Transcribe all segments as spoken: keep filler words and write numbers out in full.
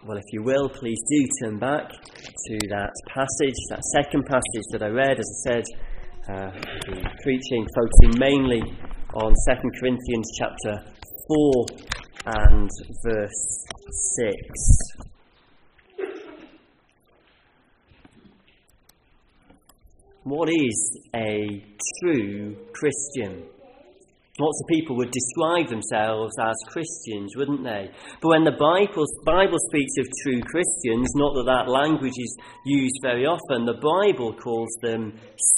Well, if you will, please do turn back to that passage, that second passage that I read. As I said, uh, the preaching focusing mainly on Second Corinthians chapter four and verse six. What is a true Christian? Lots of people would describe themselves as Christians, wouldn't they? But when the Bible, Bible speaks of true Christians, not that that language is used very often, the Bible calls them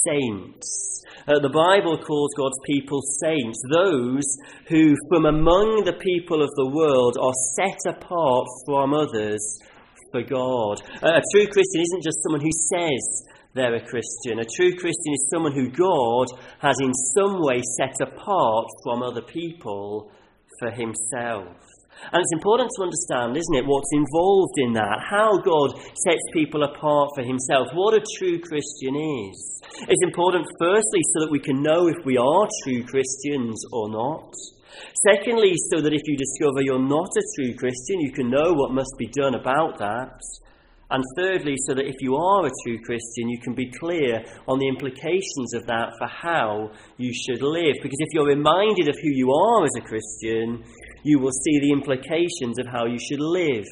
saints. Uh, the Bible calls God's people saints, those who from among the people of the world are set apart from others for God. Uh, a true Christian isn't just someone who says they're a Christian. A true Christian is someone who God has in some way set apart from other people for himself. And it's important to understand, isn't it, what's involved in that, how God sets people apart for himself, what a true Christian is. It's important, firstly, so that we can know if we are true Christians or not. Secondly, so that if you discover you're not a true Christian, you can know what must be done about that. And thirdly, so that if you are a true Christian, you can be clear on the implications of that for how you should live. Because if you're reminded of who you are as a Christian, you will see the implications of how you should live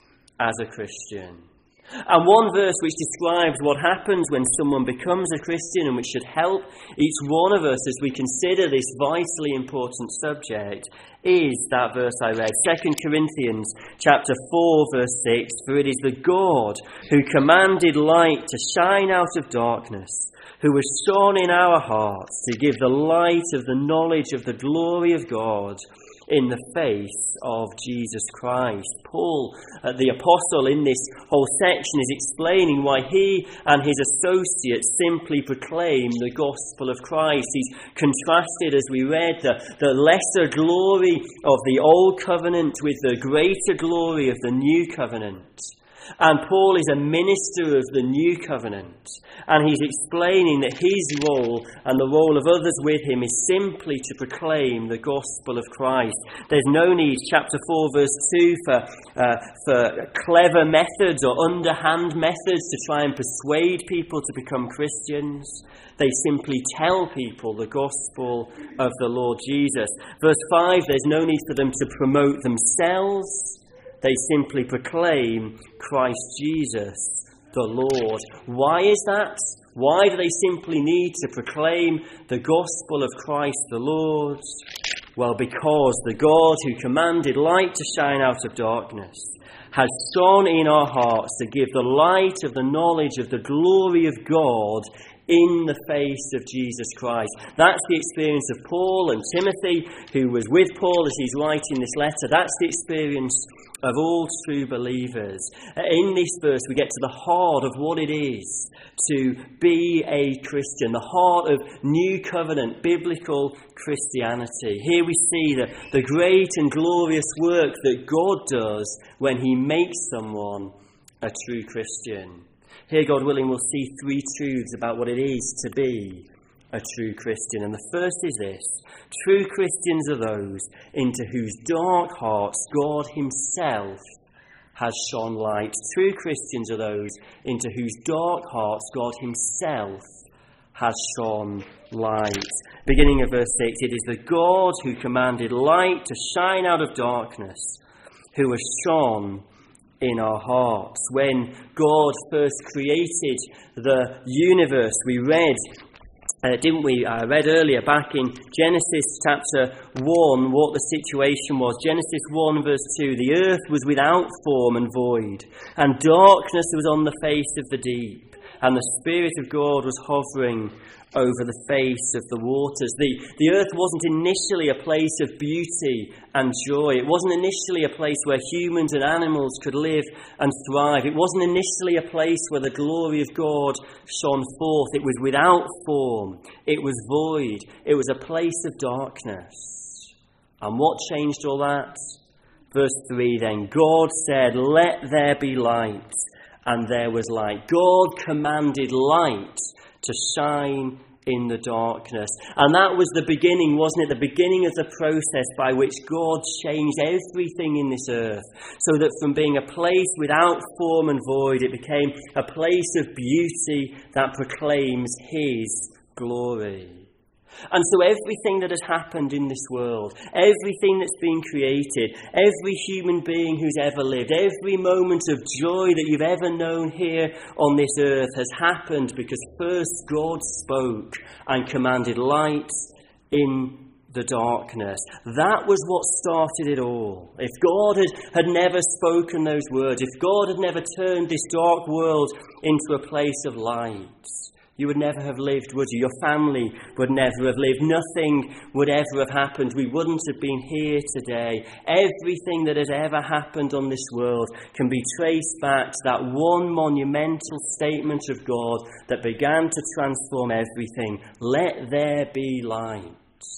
as a Christian. And one verse which describes what happens when someone becomes a Christian and which should help each one of us as we consider this vitally important subject is that verse I read, Second Corinthians chapter four verse six, for it is the God who commanded light to shine out of darkness, who has shone in our hearts to give the light of the knowledge of the glory of God in the face of Jesus Christ. Paul, uh, the apostle, in this whole section is explaining why he and his associates simply proclaim the gospel of Christ. He's contrasted, as we read, the, the lesser glory of the old covenant with the greater glory of the new covenant. And Paul is a minister of the new covenant, and he's explaining that his role and the role of others with him is simply to proclaim the gospel of Christ. There's no need, chapter four verse two, for, uh, for clever methods or underhand methods to try and persuade people to become Christians. They simply tell people the gospel of the Lord Jesus. Verse five, there's no need for them to promote themselves. They simply proclaim Christ Jesus, the Lord. Why is that? Why do they simply need to proclaim the gospel of Christ the Lord? Well, because the God who commanded light to shine out of darkness has shone in our hearts to give the light of the knowledge of the glory of God in the face of Jesus Christ. That's the experience of Paul and Timothy, who was with Paul as he's writing this letter. That's the experience of all true believers. In this verse, we get to the heart of what it is to be a Christian, the heart of New Covenant, biblical Christianity. Here we see the, the great and glorious work that God does when he makes someone a true Christian. Here, God willing, we'll see three truths about what it is to be a true Christian. And the first is this: true Christians are those into whose dark hearts God himself has shone light. True Christians are those into whose dark hearts God himself has shone light. Beginning of verse six, it is the God who commanded light to shine out of darkness, who has shone in our hearts. When God first created the universe, we read, uh, didn't we, I uh, read earlier back in Genesis chapter one what the situation was. Genesis one verse two, the earth was without form and void, and darkness was on the face of the deep, and the Spirit of God was hovering over the face of the waters. The, the earth wasn't initially a place of beauty and joy. It wasn't initially a place where humans and animals could live and thrive. It wasn't initially a place where the glory of God shone forth. It was without form. It was void. It was a place of darkness. And what changed all that? Verse three then, God said, "Let there be light," and there was light. God commanded light to shine in the darkness. And that was the beginning, wasn't it? The beginning of the process by which God changed everything in this earth, so that from being a place without form and void, it became a place of beauty that proclaims his glory. And so everything that has happened in this world, everything that's been created, every human being who's ever lived, every moment of joy that you've ever known here on this earth has happened because first God spoke and commanded light in the darkness. That was what started it all. If God had, had never spoken those words, if God had never turned this dark world into a place of light, you would never have lived, would you? Your family would never have lived. Nothing would ever have happened. We wouldn't have been here today. Everything that has ever happened on this world can be traced back to that one monumental statement of God that began to transform everything. Let there be light.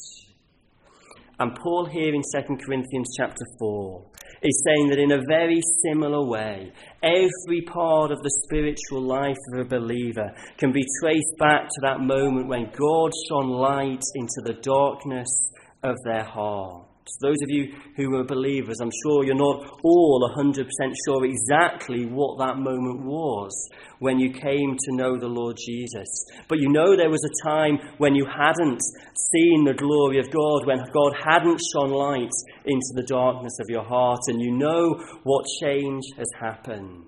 And Paul here in Second Corinthians chapter four is saying that in a very similar way, every part of the spiritual life of a believer can be traced back to that moment when God shone light into the darkness of their heart. Those of you who are believers, I'm sure you're not all one hundred percent sure exactly what that moment was when you came to know the Lord Jesus. But you know there was a time when you hadn't seen the glory of God, when God hadn't shone light into the darkness of your heart, and you know what change has happened.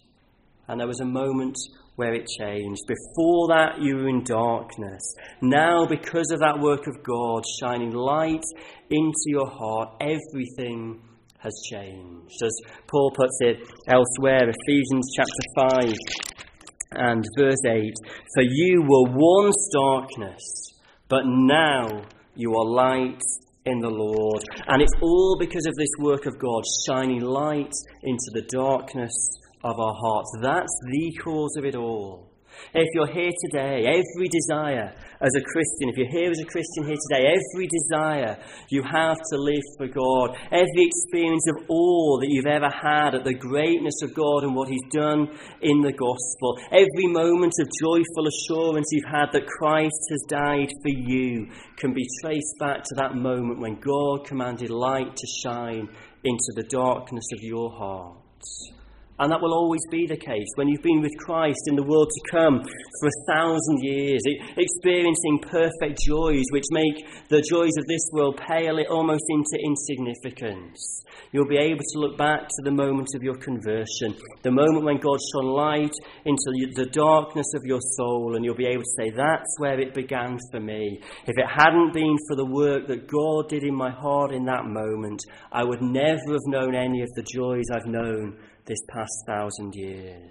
And there was a moment where it changed. Before that, you were in darkness. Now, because of that work of God shining light into your heart, everything has changed. As Paul puts it elsewhere, Ephesians chapter five and verse eight, "For you were once darkness, but now you are light in the Lord." And it's all because of this work of God shining light into the darkness of our hearts. That's the cause of it all. If you're here today, every desire as a Christian, if you're here as a Christian here today, every desire you have to live for God, every experience of awe that you've ever had at the greatness of God and what he's done in the gospel, every moment of joyful assurance you've had that Christ has died for you can be traced back to that moment when God commanded light to shine into the darkness of your heart. And that will always be the case when you've been with Christ in the world to come for a thousand years, experiencing perfect joys which make the joys of this world pale almost into insignificance. You'll be able to look back to the moment of your conversion, the moment when God shone light into the darkness of your soul, and you'll be able to say, that's where it began for me. If it hadn't been for the work that God did in my heart in that moment, I would never have known any of the joys I've known this past thousand years.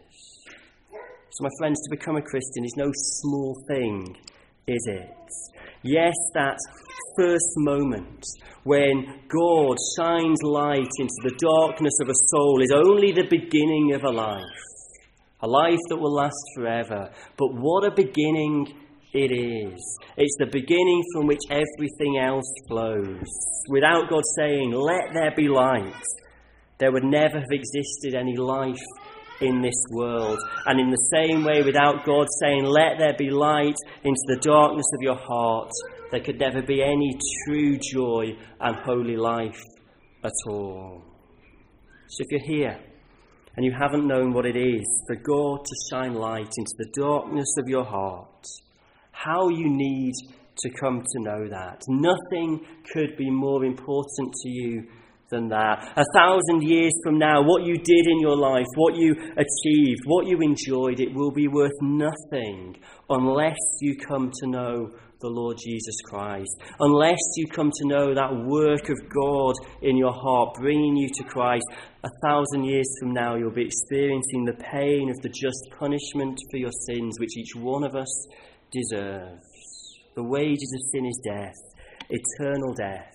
So my friends, to become a Christian is no small thing, is it? Yes, that first moment when God shines light into the darkness of a soul is only the beginning of a life. A life that will last forever. But what a beginning it is. It's the beginning from which everything else flows. Without God saying, let there be light, there would never have existed any life in this world. And in the same way, without God saying, let there be light into the darkness of your heart, there could never be any true joy and holy life at all. So if you're here and you haven't known what it is for God to shine light into the darkness of your heart, how you need to come to know that. Nothing could be more important to you than that. A thousand years from now, what you did in your life, what you achieved, what you enjoyed, it will be worth nothing unless you come to know the Lord Jesus Christ. Unless you come to know that work of God in your heart, bringing you to Christ. A thousand years from now, you'll be experiencing the pain of the just punishment for your sins, which each one of us deserves. The wages of sin is death, eternal death.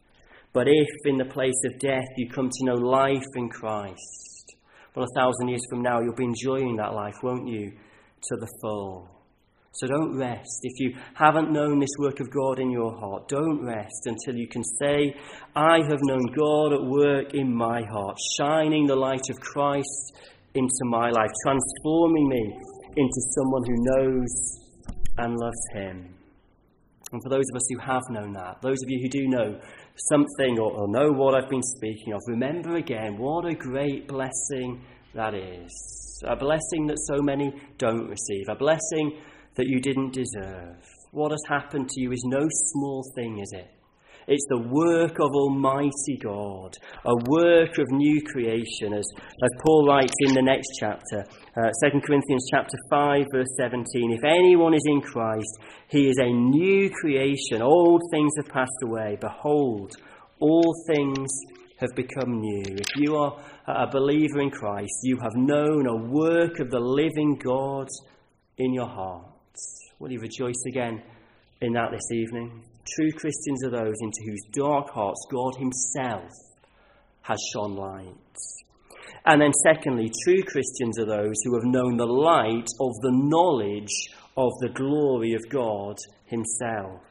But if in the place of death you come to know life in Christ, well, a thousand years from now you'll be enjoying that life, won't you, to the full. So don't rest. If you haven't known this work of God in your heart, don't rest until you can say, I have known God at work in my heart, shining the light of Christ into my life, transforming me into someone who knows and loves him. And for those of us who have known that, those of you who do know something or, or know what I've been speaking of, remember again what a great blessing that is. A blessing that so many don't receive. A blessing that you didn't deserve. What has happened to you is no small thing, is it? It's the work of Almighty God, a work of new creation, as, as Paul writes in the next chapter, uh, Second Corinthians chapter five, verse seventeen. If anyone is in Christ, he is a new creation. Old things have passed away. Behold, all things have become new. If you are a believer in Christ, you have known a work of the living God in your heart. Will you rejoice again in that this evening? True Christians are those into whose dark hearts God himself has shone light. And then secondly, true Christians are those who have known the light of the knowledge of the glory of God himself.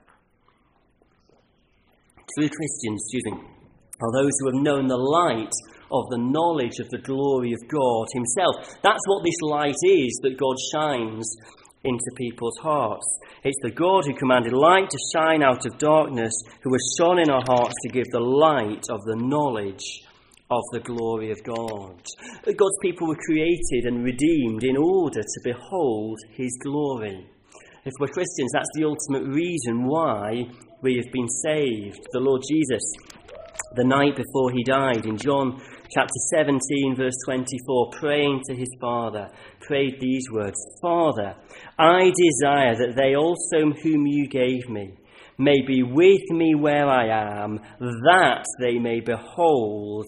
True Christians, excuse me, are those who have known the light of the knowledge of the glory of God himself. That's what this light is that God shines into people's hearts. It's the God who commanded light to shine out of darkness, who has shone in our hearts to give the light of the knowledge of the glory of God. God's people were created and redeemed in order to behold his glory. If we're Christians, that's the ultimate reason why we have been saved. The Lord Jesus, the night before he died, in John chapter seventeen, verse twenty-four, praying to his Father, prayed these words, Father, I desire that they also whom you gave me may be with me where I am, that they may behold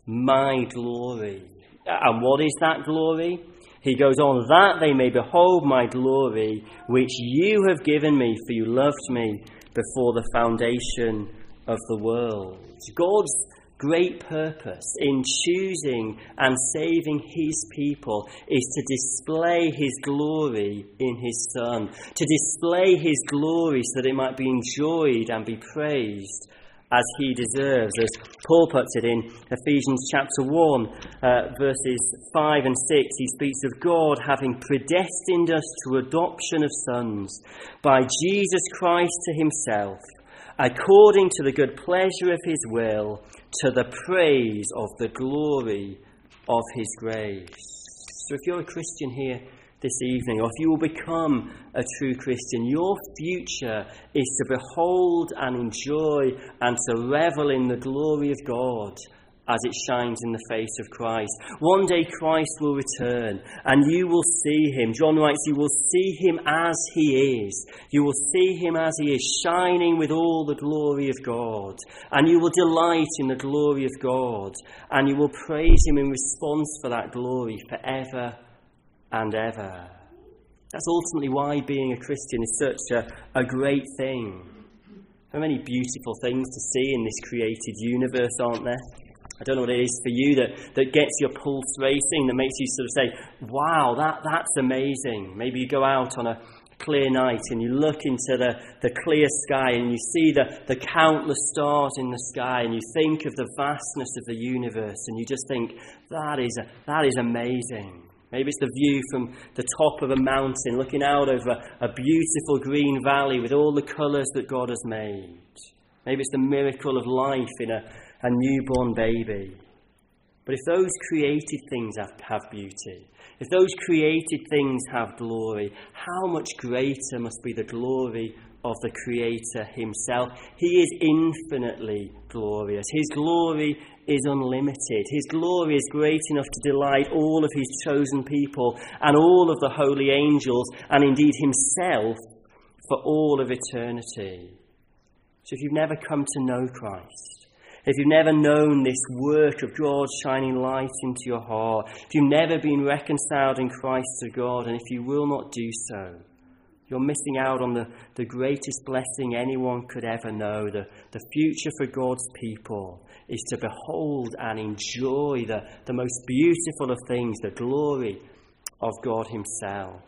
my glory. And what is that glory? He goes on, that they may behold my glory, which you have given me, for you loved me before the foundation of the world. God's great purpose in choosing and saving his people is to display his glory in his Son, to display his glory so that it might be enjoyed and be praised as he deserves. As Paul puts it in Ephesians chapter one, uh, verses five and six, he speaks of God having predestined us to adoption of sons by Jesus Christ to himself, according to the good pleasure of his will, to the praise of the glory of his grace. So if you're a Christian here this evening, or if you will become a true Christian, your future is to behold and enjoy and to revel in the glory of God as it shines in the face of Christ. One day Christ will return and you will see him. John writes, you will see him as he is. You will see him as he is, shining with all the glory of God. And you will delight in the glory of God. And you will praise him in response for that glory forever and ever. That's ultimately why being a Christian is such a, a great thing. There are many beautiful things to see in this created universe, aren't there? I don't know what it is for you that, that gets your pulse racing, that makes you sort of say, wow, that, that's amazing. Maybe you go out on a clear night and you look into the, the clear sky and you see the, the countless stars in the sky and you think of the vastness of the universe and you just think, that is a, that is amazing. Maybe it's the view from the top of a mountain looking out over a, a beautiful green valley with all the colours that God has made. Maybe it's the miracle of life in a a newborn baby. But if those created things have, have beauty, if those created things have glory, how much greater must be the glory of the Creator himself? He is infinitely glorious. His glory is unlimited. His glory is great enough to delight all of his chosen people and all of the holy angels, and indeed himself for all of eternity. So if you've never come to know Christ, if you've never known this work of God shining light into your heart, if you've never been reconciled in Christ to God, and if you will not do so, you're missing out on the, the greatest blessing anyone could ever know. The, the future for God's people is to behold and enjoy the, the most beautiful of things, the glory of God himself.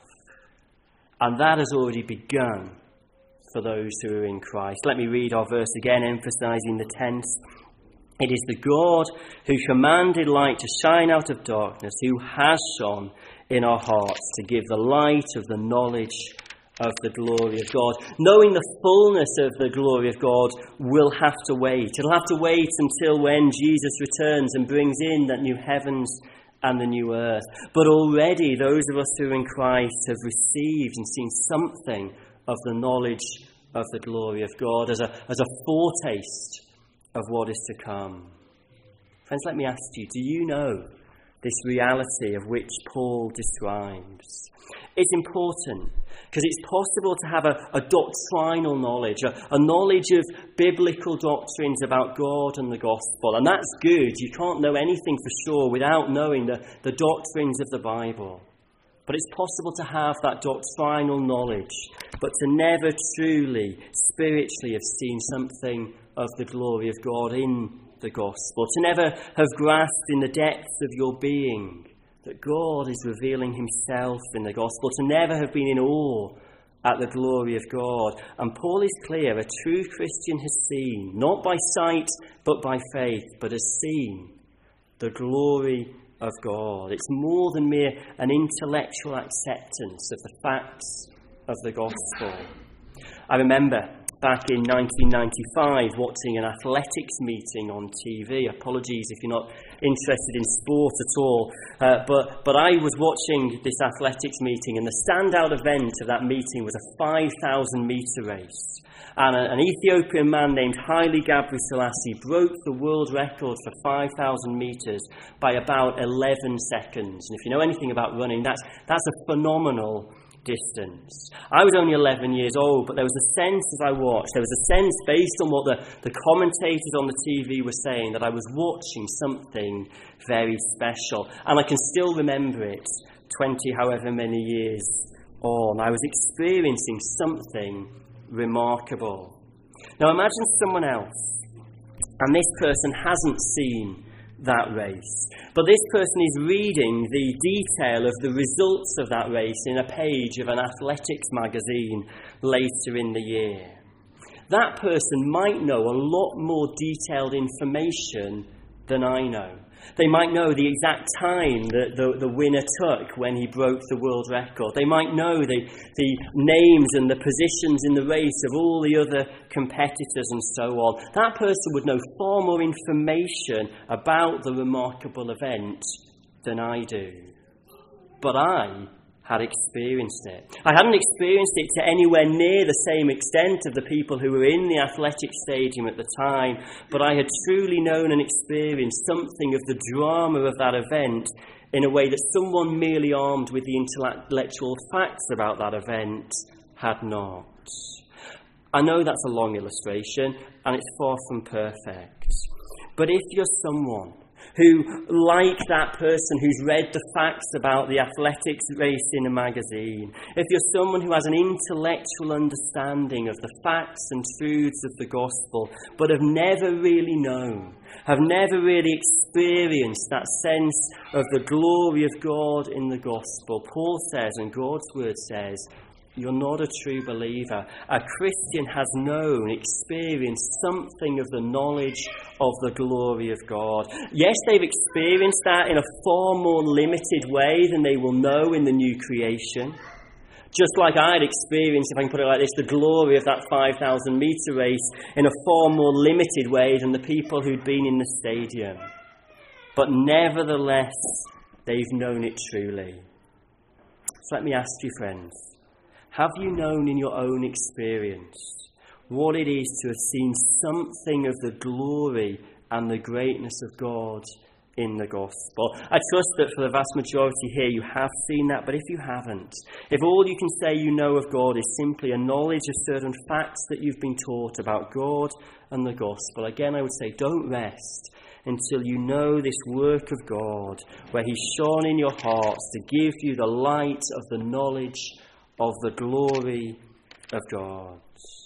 And that has already begun for those who are in Christ. Let me read our verse again, emphasizing the tense. It is the God who commanded light to shine out of darkness, who has shone in our hearts to give the light of the knowledge of the glory of God. Knowing the fullness of the glory of God will have to wait. It'll have to wait until when Jesus returns and brings in that new heavens and the new earth. But already those of us who are in Christ have received and seen something of the knowledge of the glory of God as a, as a foretaste of what is to come. Friends, let me ask you, do you know this reality of which Paul describes? It's important because it's possible to have a, a doctrinal knowledge, a, a knowledge of biblical doctrines about God and the gospel. And that's good. You can't know anything for sure without knowing the, the doctrines of the Bible. But it's possible to have that doctrinal knowledge, but to never truly, spiritually have seen something of the glory of God in the gospel, to never have grasped in the depths of your being that God is revealing himself in the gospel, to never have been in awe at the glory of God. And Paul is clear, a true Christian has seen, not by sight but by faith, but has seen the glory of God. It's more than mere an intellectual acceptance of the facts of the gospel. I remember back in nineteen ninety-five watching an athletics meeting on T V. Apologies if you're not interested in sport at all. Uh, but, but I was watching this athletics meeting, and the standout event of that meeting was a five thousand metre race. And a, an Ethiopian man named Haile Gebrselassie broke the world record for five thousand metres by about eleven seconds. And if you know anything about running, that's, that's a phenomenal distance. I was only eleven years old, but there was a sense as I watched, there was a sense based on what the, the commentators on the T V were saying that I was watching something very special. And I can still remember it twenty however many years on. I was experiencing something remarkable. Now imagine someone else, and this person hasn't seen that race, but this person is reading the detail of the results of that race in a page of an athletics magazine later in the year. That person might know a lot more detailed information than I know. They might know the exact time that the, the winner took when he broke the world record. They might know the, the names and the positions in the race of all the other competitors and so on. That person would know far more information about the remarkable event than I do. But I had experienced it. I hadn't experienced it to anywhere near the same extent of the people who were in the athletic stadium at the time, but I had truly known and experienced something of the drama of that event in a way that someone merely armed with the intellectual facts about that event had not. I know that's a long illustration, and it's far from perfect. But if you're someone who, like that person who's read the facts about the athletics race in a magazine, if you're someone who has an intellectual understanding of the facts and truths of the gospel, but have never really known, have never really experienced that sense of the glory of God in the gospel, Paul says, and God's word says, you're not a true believer. A Christian has known, experienced something of the knowledge of the glory of God. Yes, they've experienced that in a far more limited way than they will know in the new creation. Just like I'd experienced, if I can put it like this, the glory of that five thousand metre race in a far more limited way than the people who'd been in the stadium. But nevertheless, they've known it truly. So let me ask you, friends, have you known in your own experience what it is to have seen something of the glory and the greatness of God in the gospel? I trust that for the vast majority here you have seen that, but if you haven't, if all you can say you know of God is simply a knowledge of certain facts that you've been taught about God and the gospel, again I would say don't rest until you know this work of God where he's shone in your hearts to give you the light of the knowledge of the glory of God.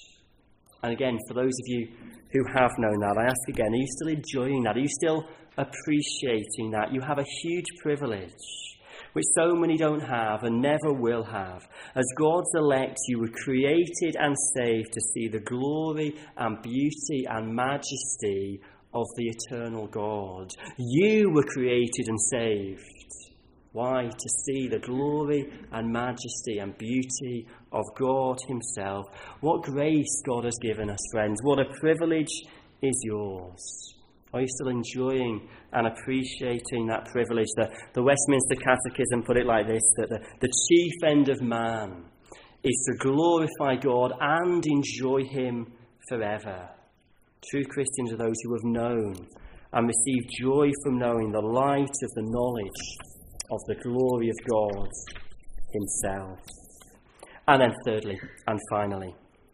And again, for those of you who have known that, I ask again, are you still enjoying that? Are you still appreciating that? You have a huge privilege, which so many don't have and never will have. As God's elect, you were created and saved to see the glory and beauty and majesty of the eternal God. You were created and saved Why? To see the glory and majesty and beauty of God himself. What grace God has given us, friends. What a privilege is yours. Are you still enjoying and appreciating that privilege? The, the Westminster Catechism put it like this, that the, the chief end of man is to glorify God and enjoy him forever. True Christians are those who have known and received joy from knowing the light of the knowledge of the glory of God himself. And then thirdly and finally,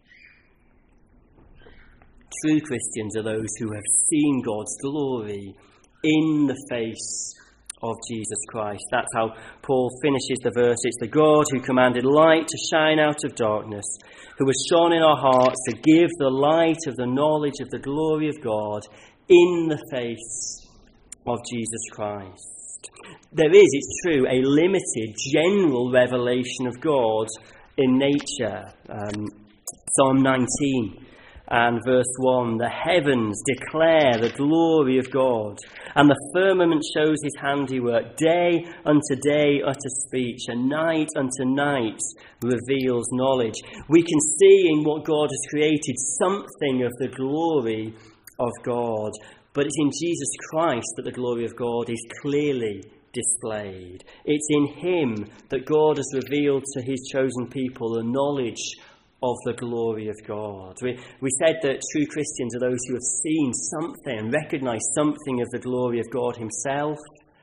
true Christians are those who have seen God's glory in the face of Jesus Christ. That's how Paul finishes the verse. It's the God who commanded light to shine out of darkness, who has shone in our hearts to give the light of the knowledge of the glory of God in the face of Jesus Christ. There is, it's true, a limited general revelation of God in nature. Um, Psalm nineteen and verse one, the heavens declare the glory of God, and the firmament shows his handiwork. Day unto day utters speech, and night unto night reveals knowledge. We can see in what God has created something of the glory of God, but it's in Jesus Christ that the glory of God is clearly displayed. It's in him that God has revealed to his chosen people the knowledge of the glory of God. We, we said that true Christians are those who have seen something and recognized something of the glory of God himself,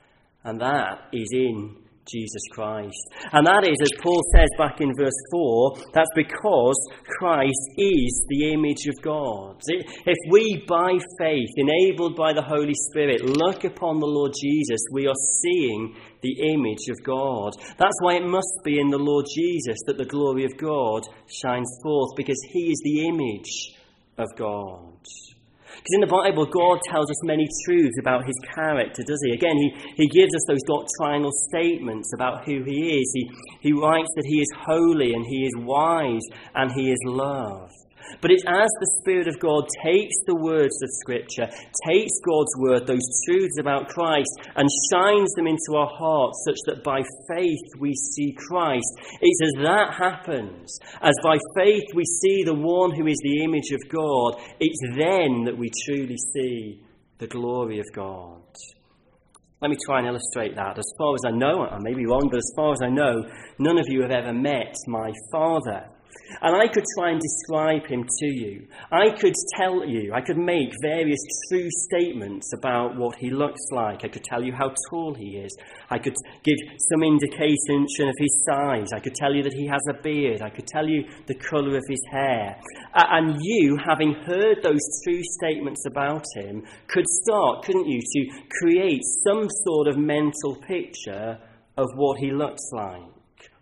and that is in Jesus Christ. And that is, as Paul says back in verse four, that's because Christ is the image of God. If we, by faith, enabled by the Holy Spirit, look upon the Lord Jesus, we are seeing the image of God. That's why it must be in the Lord Jesus that the glory of God shines forth, because he is the image of God. Because in the Bible, God tells us many truths about his character, does he? Again, he, he gives us those doctrinal statements about who he is. He, he writes that he is holy and he is wise and he is love. But it's as the Spirit of God takes the words of Scripture, takes God's word, those truths about Christ, and shines them into our hearts such that by faith we see Christ. It's as that happens, as by faith we see the one who is the image of God, it's then that we truly see the glory of God. Let me try and illustrate that. As far as I know, I may be wrong, but as far as I know, none of you have ever met my father. And I could try and describe him to you. I could tell you, I could make various true statements about what he looks like. I could tell you how tall he is. I could give some indication of his size. I could tell you that he has a beard. I could tell you the colour of his hair. Uh, and you, having heard those true statements about him, could start, couldn't you, to create some sort of mental picture of what he looks like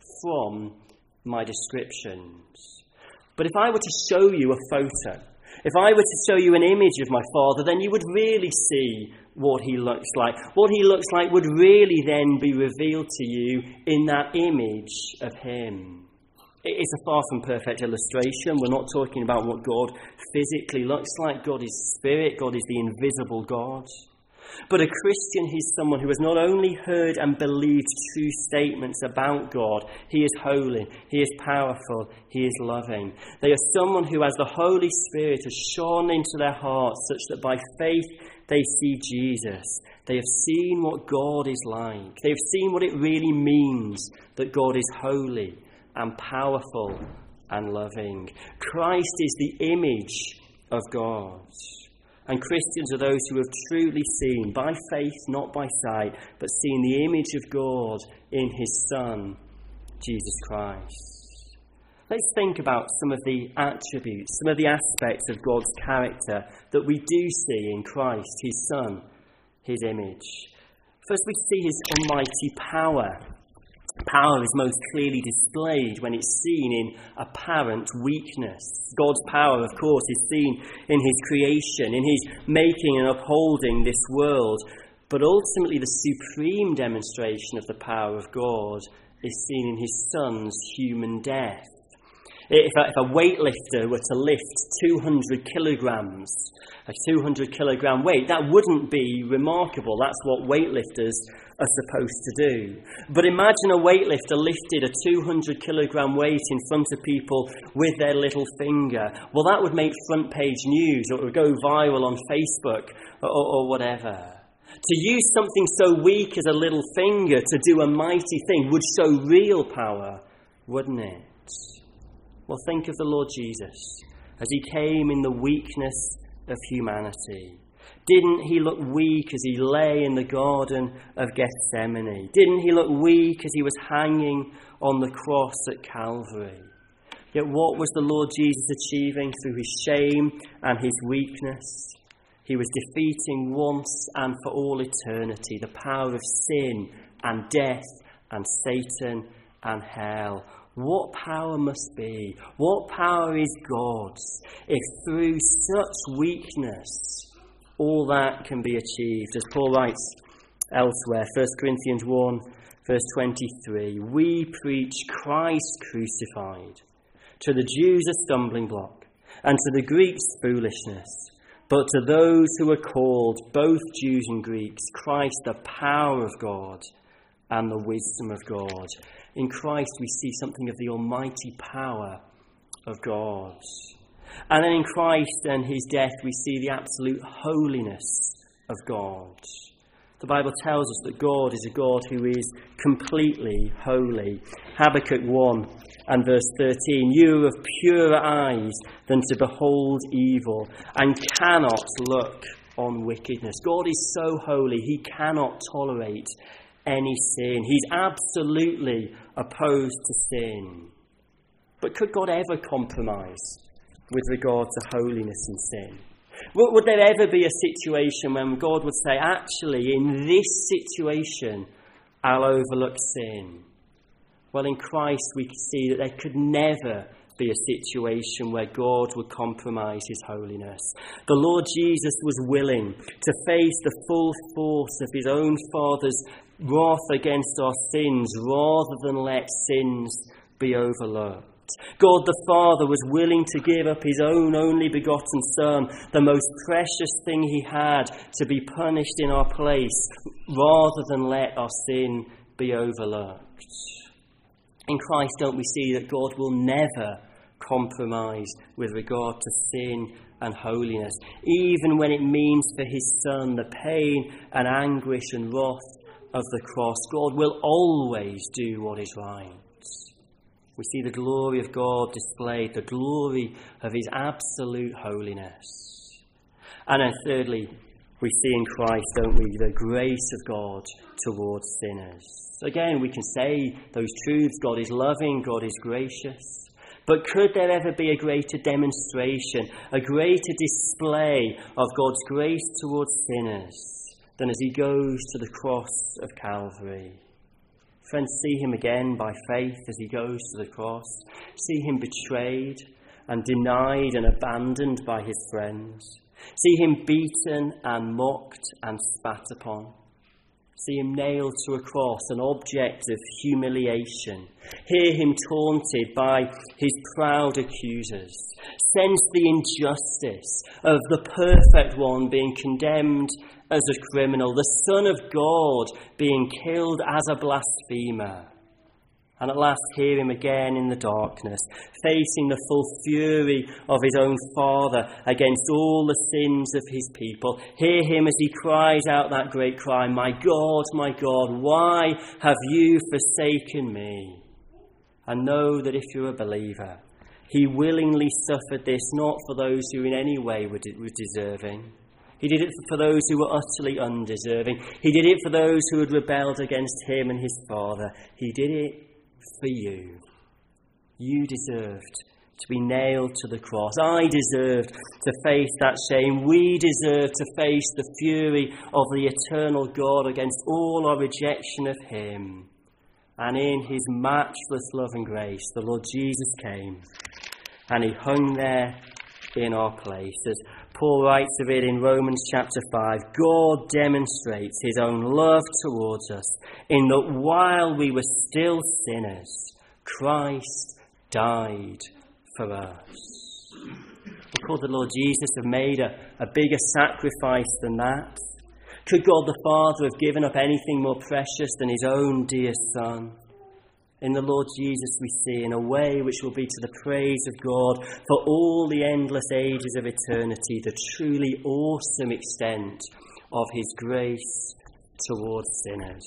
from my descriptions. But if I were to show you a photo, if I were to show you an image of my father, then you would really see what he looks like. What he looks like would really then be revealed to you in that image of him. It's a far from perfect illustration. We're not talking about what God physically looks like. God is spirit. God is the invisible God. But a Christian is someone who has not only heard and believed true statements about God. He is holy, he is powerful, he is loving. They are someone who, as the Holy Spirit has shone into their hearts such that by faith they see Jesus. They have seen what God is like. They have seen what it really means that God is holy and powerful and loving. Christ is the image of God. And Christians are those who have truly seen, by faith, not by sight, but seen the image of God in his Son, Jesus Christ. Let's think about some of the attributes, some of the aspects of God's character that we do see in Christ, his Son, his image. First, we see his almighty power. Power is most clearly displayed when it's seen in apparent weakness. God's power, of course, is seen in his creation, in his making and upholding this world. But ultimately, the supreme demonstration of the power of God is seen in his Son's human death. If a, if a weightlifter were to lift two hundred kilograms, a two hundred kilogram weight, that wouldn't be remarkable. That's what weightlifters are supposed to do. But imagine a weightlifter lifted a two hundred kilogram weight in front of people with their little finger. Well, that would make front page news, or it would go viral on Facebook, or, or whatever. To use something so weak as a little finger to do a mighty thing would show real power, wouldn't it? Well, think of the Lord Jesus as he came in the weakness of humanity. Didn't he look weak as he lay in the Garden of Gethsemane? Didn't he look weak as he was hanging on the cross at Calvary? Yet what was the Lord Jesus achieving through his shame and his weakness? He was defeating once and for all eternity the power of sin and death and Satan and hell. What power must be? What power is God's if through such weakness all that can be achieved? As Paul writes elsewhere, First Corinthians one, verse twenty-three, we preach Christ crucified, to the Jews a stumbling block, and to the Greeks foolishness. But to those who are called, both Jews and Greeks, Christ the power of God and the wisdom of God. In Christ we see something of the almighty power of God. And then in Christ and his death we see the absolute holiness of God. The Bible tells us that God is a God who is completely holy. Habakkuk one and verse thirteen, you are of purer eyes than to behold evil, and cannot look on wickedness. God is so holy, he cannot tolerate any sin. He's absolutely opposed to sin. But could God ever compromise with regard to holiness and sin? Would there ever be a situation when God would say, actually, in this situation, I'll overlook sin? Well, in Christ we can see that there could never be a situation where God would compromise his holiness. The Lord Jesus was willing to face the full force of his own Father's wrath against our sins rather than let sins be overlooked. God the Father was willing to give up his own only begotten Son, the most precious thing he had, to be punished in our place rather than let our sin be overlooked. In Christ, don't we see that God will never compromise with regard to sin and holiness, even when it means for his Son the pain and anguish and wrath of the cross. God will always do what is right. We see the glory of God displayed, the glory of his absolute holiness. And then thirdly, we see in Christ, don't we, the grace of God towards sinners. Again, we can say those truths. God is loving, God is gracious. But could there ever be a greater demonstration, a greater display of God's grace towards sinners than as he goes to the cross of Calvary? Friends, see him again by faith as he goes to the cross. See him betrayed and denied and abandoned by his friends. See him beaten and mocked and spat upon. See him nailed to a cross, an object of humiliation. Hear him taunted by his proud accusers. Sense the injustice of the perfect one being condemned as a criminal, the Son of God being killed as a blasphemer. And at last hear him again in the darkness, facing the full fury of his own Father against all the sins of his people. Hear him as he cries out that great cry, my God, my God, why have you forsaken me? And know that if you're a believer, he willingly suffered this not for those who in any way were deserving. He did it for those who were utterly undeserving. He did it for those who had rebelled against him and his Father. He did it for you. You deserved to be nailed to the cross. I deserved to face that shame. We deserve to face the fury of the eternal God against all our rejection of him. And in his matchless love and grace, the Lord Jesus came and he hung there in our place. As Paul writes of it in Romans chapter five, God demonstrates his own love towards us in that while we were still sinners, Christ died for us. Could the Lord Jesus have made a, a bigger sacrifice than that? Could God the Father have given up anything more precious than his own dear Son? In the Lord Jesus we see, in a way which will be to the praise of God for all the endless ages of eternity, the truly awesome extent of his grace towards sinners.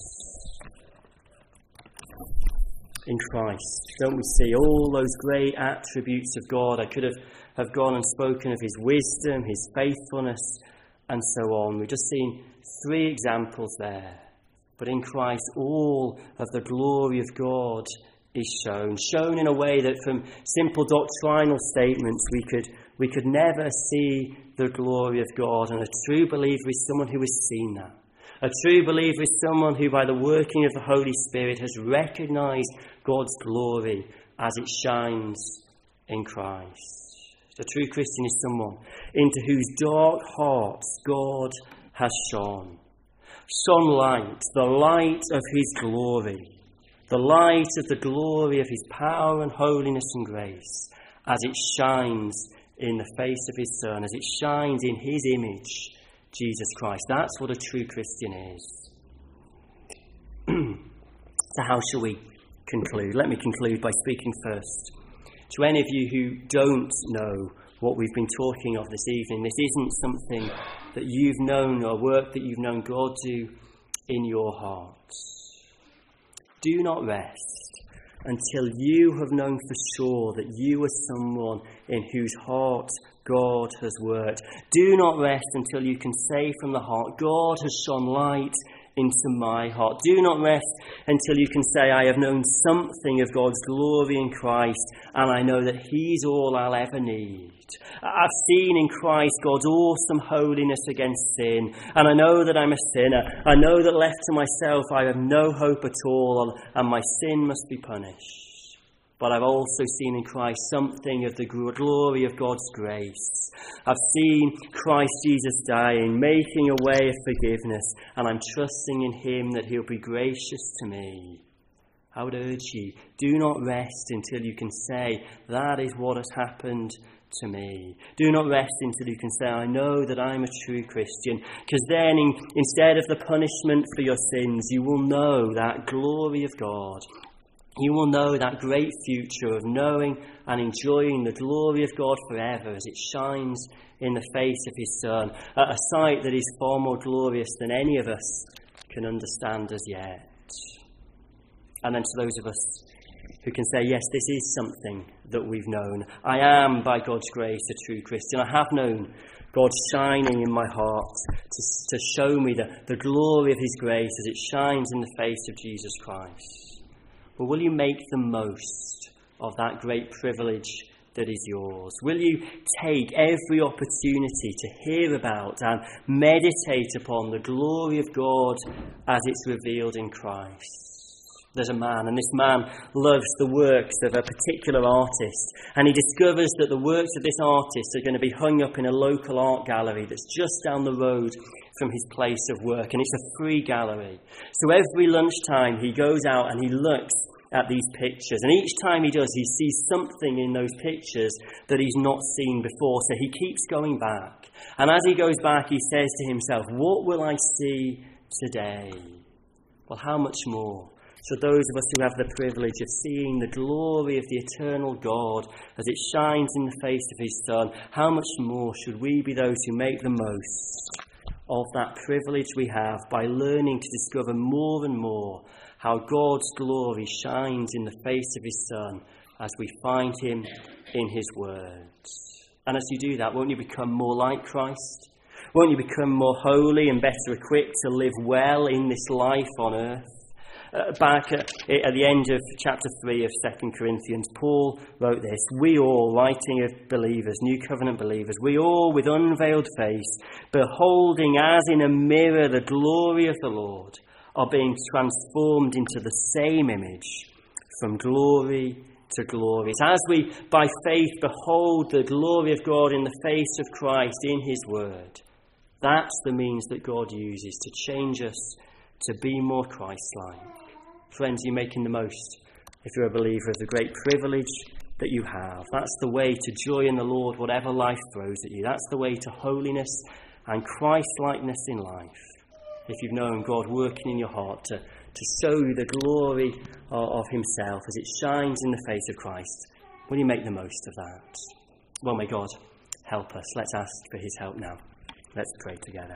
In Christ, don't we see all those great attributes of God? I could have, have gone and spoken of his wisdom, his faithfulness, and so on. We've just seen three examples there. But in Christ, all of the glory of God is shown. Shown in a way that from simple doctrinal statements we could, we could never see the glory of God. And a true believer is someone who has seen that. A true believer is someone who, by the working of the Holy Spirit, has recognised God's glory as it shines in Christ. A true Christian is someone into whose dark hearts God has shone. Shone light, the light of his glory, the light of the glory of his power and holiness and grace, as it shines in the face of his Son, as it shines in his image, Jesus Christ. That's what a true Christian is. So how shall we conclude? Let me conclude by speaking first to any of you who don't know what we've been talking of this evening. This isn't something that you've known or work that you've known God do in your hearts. Do not rest until you have known for sure that you are someone in whose heart God has worked. Do not rest until you can say from the heart, God has shone light into my heart. Do not rest until you can say, I have known something of God's glory in Christ, and I know that he's all I'll ever need. I've seen in Christ God's awesome holiness against sin, and I know that I'm a sinner. I know that left to myself I have no hope at all, and my sin must be punished. But I've also seen in Christ something of the glory of God's grace. I've seen Christ Jesus dying, making a way of forgiveness, and I'm trusting in him that he'll be gracious to me. I would urge you, do not rest until you can say, that is what has happened to me. Do not rest until you can say, I know that I'm a true Christian, because then in, instead of the punishment for your sins, you will know that glory of God. You will know that great future of knowing and enjoying the glory of God forever as it shines in the face of his Son, a sight that is far more glorious than any of us can understand as yet. And then to those of us who can say, yes, this is something that we've known. I am, by God's grace, a true Christian. I have known God shining in my heart to, to show me the, the glory of his grace as it shines in the face of Jesus Christ. Well, will you make the most of that great privilege that is yours? Will you take every opportunity to hear about and meditate upon the glory of God as it's revealed in Christ? There's a man, and this man loves the works of a particular artist, and he discovers that the works of this artist are going to be hung up in a local art gallery that's just down the road from his place of work, and it's a free gallery. So every lunchtime he goes out and he looks at these pictures, and each time he does, he sees something in those pictures that he's not seen before, so he keeps going back. And as he goes back, he says to himself, what will I see today? Well, how much more? So those of us who have the privilege of seeing the glory of the eternal God as it shines in the face of his Son, how much more should we be those who make the most of that privilege we have by learning to discover more and more how God's glory shines in the face of his Son as we find him in his words. And as you do that, won't you become more like Christ? Won't you become more holy and better equipped to live well in this life on earth? Uh, back at, at the end of chapter three of Second Corinthians, Paul wrote this, we all, writing of believers, New Covenant believers, we all with unveiled face, beholding as in a mirror the glory of the Lord, are being transformed into the same image from glory to glory. It's as we, by faith, behold the glory of God in the face of Christ in his word. That's the means that God uses to change us to be more Christ-like. Friends, you're making the most, if you're a believer, of the great privilege that you have. That's the way to joy in the Lord, whatever life throws at you. That's the way to holiness and Christ-likeness in life. If you've known God working in your heart to, to show you the glory of, of himself as it shines in the face of Christ, will you make the most of that? Well, may God help us. Let's ask for his help now. Let's pray together.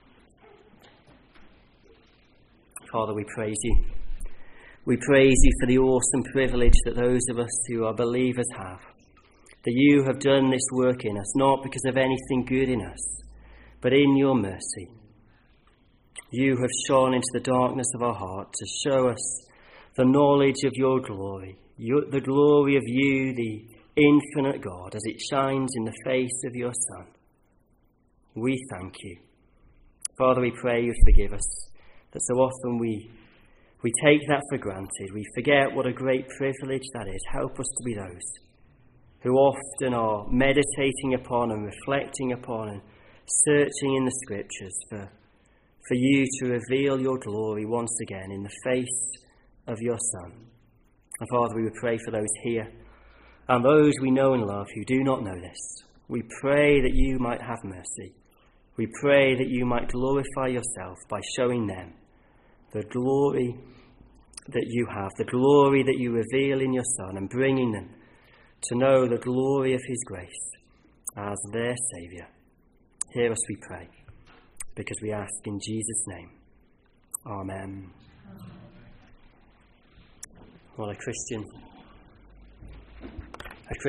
Father, we praise you. We praise you for the awesome privilege that those of us who are believers have. That you have done this work in us, not because of anything good in us, but in your mercy. You have shone into the darkness of our heart to show us the knowledge of your glory, your, the glory of you, the infinite God, as it shines in the face of your Son. We thank you. Father, we pray you forgive us, that so often we we take that for granted. We forget what a great privilege that is. Help us to be those who often are meditating upon and reflecting upon and searching in the Scriptures for, for you to reveal your glory once again in the face of your Son. And Father, we would pray for those here and those we know and love who do not know this. We pray that you might have mercy. We pray that you might glorify yourself by showing them the glory that you have, the glory that you reveal in your Son, and bringing them to know the glory of his grace as their Saviour. Hear us, we pray, because we ask in Jesus' name. Amen. Well, a Christian